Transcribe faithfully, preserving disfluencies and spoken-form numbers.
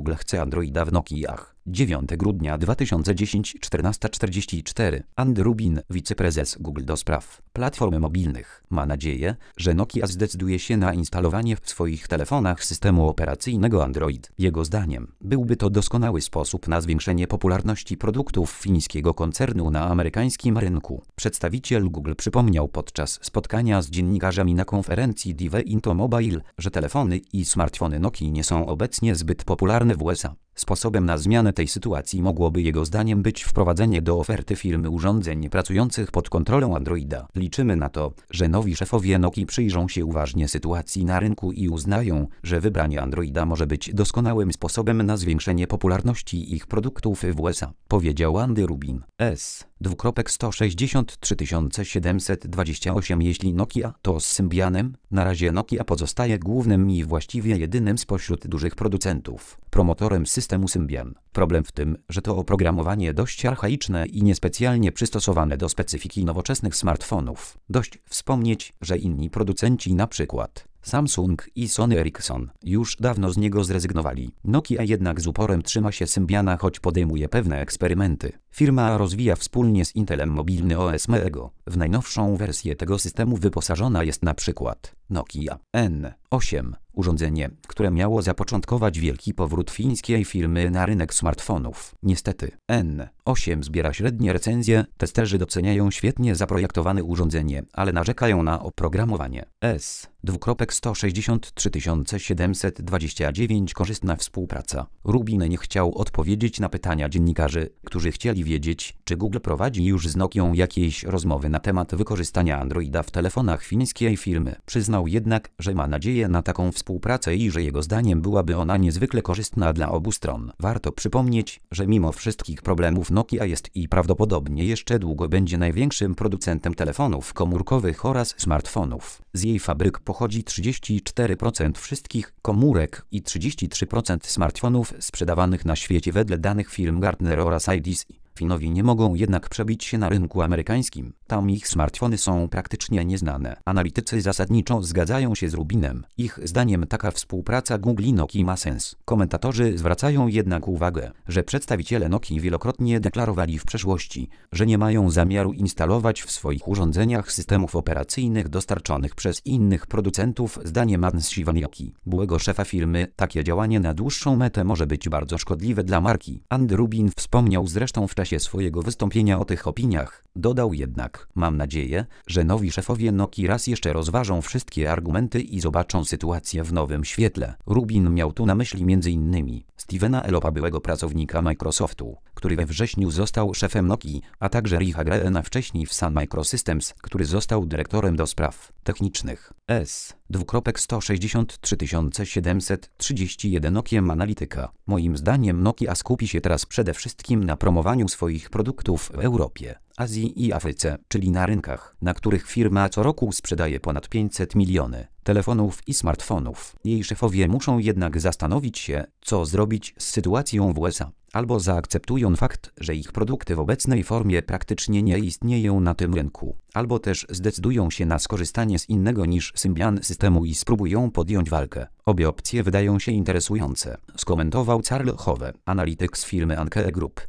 Google chce Androida w Nokiach. dziewiątego grudnia dwa tysiące dziesiątego, czternasta czterdzieści cztery. Andy Rubin, wiceprezes Google do spraw platform mobilnych, ma nadzieję, że Nokia zdecyduje się na instalowanie w swoich telefonach systemu operacyjnego Android. Jego zdaniem, byłby to doskonały sposób na zwiększenie popularności produktów fińskiego koncernu na amerykańskim rynku. Przedstawiciel Google przypomniał podczas spotkania z dziennikarzami na konferencji Dive Into Mobile, że telefony i smartfony Nokii nie są obecnie zbyt popularne w U S A. Sposobem na zmianę tej sytuacji mogłoby jego zdaniem być wprowadzenie do oferty firmy urządzeń pracujących pod kontrolą Androida. Liczymy na to, że nowi szefowie Nokii przyjrzą się uważnie sytuacji na rynku i uznają, że wybranie Androida może być doskonałym sposobem na zwiększenie popularności ich produktów w U S A, powiedział Andy Rubin. S. sto sześćdziesiąt trzy tysiące siedemset dwadzieścia osiem. Jeśli Nokia to z Symbianem, na razie Nokia pozostaje głównym i właściwie jedynym spośród dużych producentów promotorem systemu Symbian. Problem w tym, że to oprogramowanie dość archaiczne i niespecjalnie przystosowane do specyfiki nowoczesnych smartfonów. Dość wspomnieć, że inni producenci, np. Samsung i Sony Ericsson, już dawno z niego zrezygnowali. Nokia jednak z uporem trzyma się Symbiana, choć podejmuje pewne eksperymenty. Firma rozwija wspólnie z Intelem mobilny O S Mego. W najnowszą wersję tego systemu wyposażona jest na przykład Nokia N osiem, urządzenie, które miało zapoczątkować wielki powrót fińskiej firmy na rynek smartfonów. Niestety, N osiem zbiera średnie recenzje, testerzy doceniają świetnie zaprojektowane urządzenie, ale narzekają na oprogramowanie. S. sto sześćdziesiąt trzy tysiące siedemset dwadzieścia dziewięć. Korzystna współpraca. Rubin nie chciał odpowiedzieć na pytania dziennikarzy, którzy chcieli wiedzieć, czy Google prowadzi już z Nokią jakieś rozmowy na temat wykorzystania Androida w telefonach fińskiej firmy. Przyznał jednak, że ma nadzieję na taką współpracę i że jego zdaniem byłaby ona niezwykle korzystna dla obu stron. Warto przypomnieć, że mimo wszystkich problemów Nokia jest i prawdopodobnie jeszcze długo będzie największym producentem telefonów komórkowych oraz smartfonów. Z jej fabryk pochodzi trzydzieści cztery procent wszystkich komórek i trzydzieści trzy procent smartfonów sprzedawanych na świecie wedle danych firm Gartner oraz I D C. Finowie nie mogą jednak przebić się na rynku amerykańskim. Tam ich smartfony są praktycznie nieznane. Analitycy zasadniczo zgadzają się z Rubinem. Ich zdaniem taka współpraca Google i Nokii ma sens. Komentatorzy zwracają jednak uwagę, że przedstawiciele Nokii wielokrotnie deklarowali w przeszłości, że nie mają zamiaru instalować w swoich urządzeniach systemów operacyjnych dostarczonych przez innych producentów. Zdaniem Andy Siwaniaki, byłego szefa firmy, takie działanie na dłuższą metę może być bardzo szkodliwe dla marki. Andy Rubin wspomniał zresztą w czasie swojego wystąpienia o tych opiniach. Dodał jednak: mam nadzieję, że nowi szefowie Nokii raz jeszcze rozważą wszystkie argumenty i zobaczą sytuację w nowym świetle. Rubin miał tu na myśli między innymi Stevena Ellopa, byłego pracownika Microsoftu, który we wrześniu został szefem Nokii, a także Richa Greena, wcześniej w Sun Microsystems, który został dyrektorem do spraw technicznych. S. sto sześćdziesiąt trzy tysiące siedemset trzydzieści jeden. Okiem Analityka. Moim zdaniem Nokia skupi się teraz przede wszystkim na promowaniu swoich produktów w Europie, Azji i Afryce, czyli na rynkach, na których firma co roku sprzedaje ponad pięćset milionów telefonów i smartfonów. Jej szefowie muszą jednak zastanowić się, co zrobić z sytuacją w U S A. Albo zaakceptują fakt, że ich produkty w obecnej formie praktycznie nie istnieją na tym rynku, albo też zdecydują się na skorzystanie z innego niż Symbian systemu i spróbują podjąć walkę. Obie opcje wydają się interesujące, skomentował Charles Hove, analityk z firmy Anke Group.